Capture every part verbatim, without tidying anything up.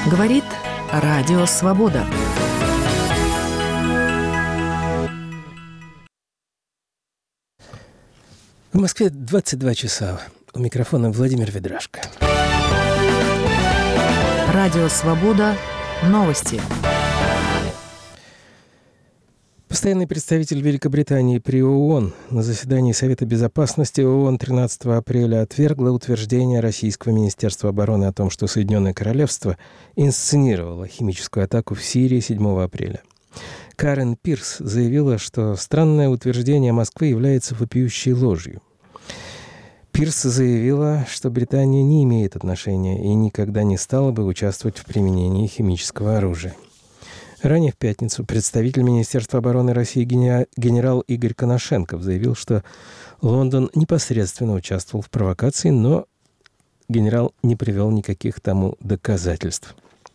Говорит Радио Свобода. В Москве двадцать два часа. У микрофона Владимир Ведрашко. Радио Свобода. Новости. Постоянный представитель Великобритании при ООН на заседании Совета Безопасности ООН тринадцатого апреля отвергла утверждение российского Министерства обороны о том, что Соединенное Королевство инсценировало химическую атаку в Сирии седьмого апреля. Карен Пирс заявила, что странное утверждение Москвы является вопиющей ложью. Пирс заявила, что Британия не имеет отношения и никогда не стала бы участвовать в применении химического оружия. Ранее в пятницу представитель Министерства обороны России генерал Игорь Коношенков заявил, что Лондон непосредственно участвовал в провокации, но генерал не привел никаких тому доказательств.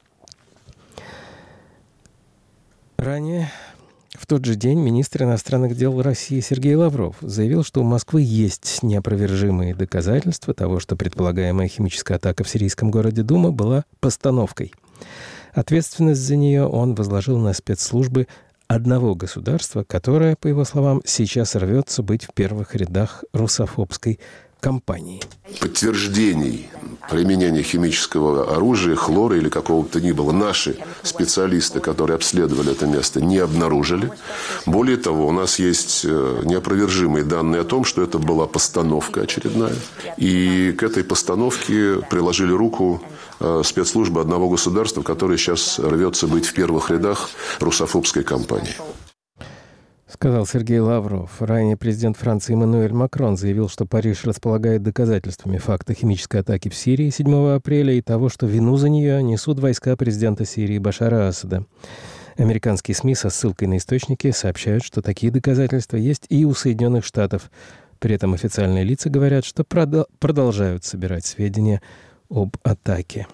Ранее, в тот же день, министр иностранных дел России Сергей Лавров заявил, что у Москвы есть неопровержимые доказательства того, что предполагаемая химическая атака в сирийском городе Дума была постановкой. Ответственность за нее он возложил на спецслужбы одного государства, которое, по его словам, сейчас рвется быть в первых рядах русофобской кампании. Подтверждений применения химического оружия, хлора или какого-то ни было наши специалисты, которые обследовали это место, не обнаружили. Более того, у нас есть неопровержимые данные о том, что это была постановка очередная. И к этой постановке приложили руку спецслужбы одного государства, которое сейчас рвется быть в первых рядах русофобской кампании. Сказал Сергей Лавров. Ранее президент Франции Эммануэль Макрон заявил, что Париж располагает доказательствами факта химической атаки в Сирии седьмого апреля и того, что вину за нее несут войска президента Сирии Башара Асада. Американские СМИ со ссылкой на источники сообщают, что такие доказательства есть и у Соединенных Штатов. При этом официальные лица говорят, что продол- продолжают собирать сведения об атаке.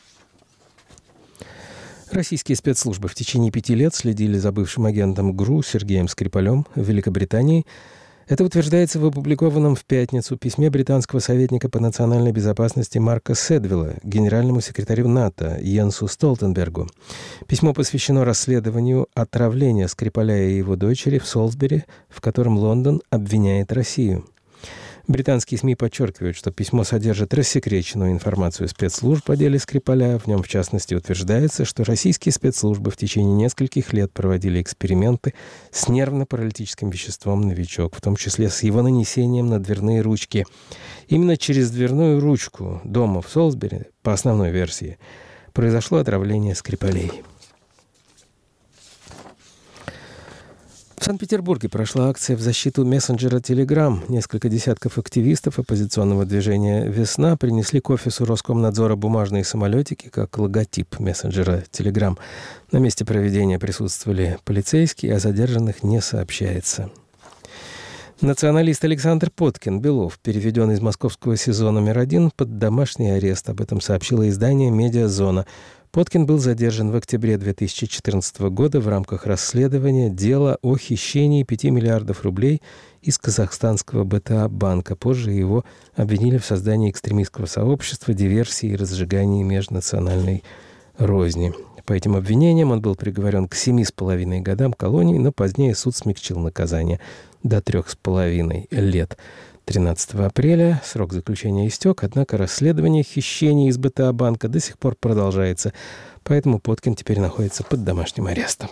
Российские спецслужбы в течение пяти лет следили за бывшим агентом ГРУ Сергеем Скрипалем в Великобритании. Это утверждается в опубликованном в пятницу письме британского советника по национальной безопасности Марка Седвилла генеральному секретарю НАТО Йенсу Столтенбергу. Письмо посвящено расследованию отравления Скрипаля и его дочери в Солсбери, в котором Лондон обвиняет Россию. Британские СМИ подчеркивают, что письмо содержит рассекреченную информацию спецслужб о деле Скрипаля. В нем, в частности, утверждается, что российские спецслужбы в течение нескольких лет проводили эксперименты с нервно-паралитическим веществом «Новичок», в том числе с его нанесением на дверные ручки. Именно через дверную ручку дома в Солсбери, по основной версии, произошло отравление Скрипалей. В Санкт-Петербурге прошла акция в защиту мессенджера Telegram. Несколько десятков активистов оппозиционного движения «Весна» принесли к офису Роскомнадзора бумажные самолетики, как логотип мессенджера Telegram. На месте проведения присутствовали полицейские, о задержанных не сообщается. Националист Александр Поткин-Белов переведен из московского СИЗО номер один под домашний арест. Об этом сообщило издание «Медиазона». Поткин был задержан в октябре две тысячи четырнадцатого года в рамках расследования дела о хищении пяти миллиардов рублей из казахстанского БТА-банка. Позже его обвинили в создании экстремистского сообщества, диверсии и разжигании межнациональной розни. По этим обвинениям он был приговорен к семи с половиной годам колонии, но позднее суд смягчил наказание до трех с половиной лет. тринадцатого апреля срок заключения истек, однако расследование хищений из БТА-банка до сих пор продолжается, поэтому Поткин теперь находится под домашним арестом.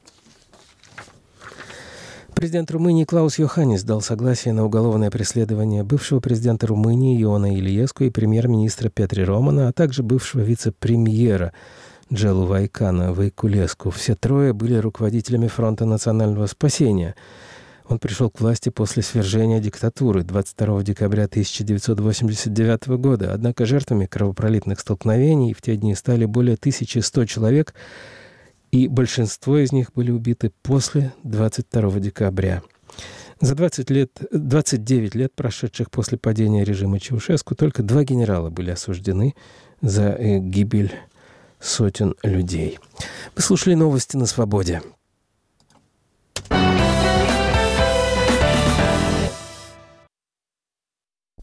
Президент Румынии Клаус Йоханнис дал согласие на уголовное преследование бывшего президента Румынии Иона Илиеску и премьер-министра Петри Романа, а также бывшего вице-премьера Джелу Вайкана Вайкулеску. Все трое были руководителями Фронта национального спасения. Он пришел к власти после свержения диктатуры двадцать второго декабря тысяча девятьсот восемьдесят девятого года. Однако жертвами кровопролитных столкновений в те дни стали более тысячи ста человек, и большинство из них были убиты после двадцать второго декабря. За двадцать лет, двадцать девять лет, прошедших после падения режима Чаушеску, только два генерала были осуждены за гибель сотен людей. Вы слушали новости на «Свободе».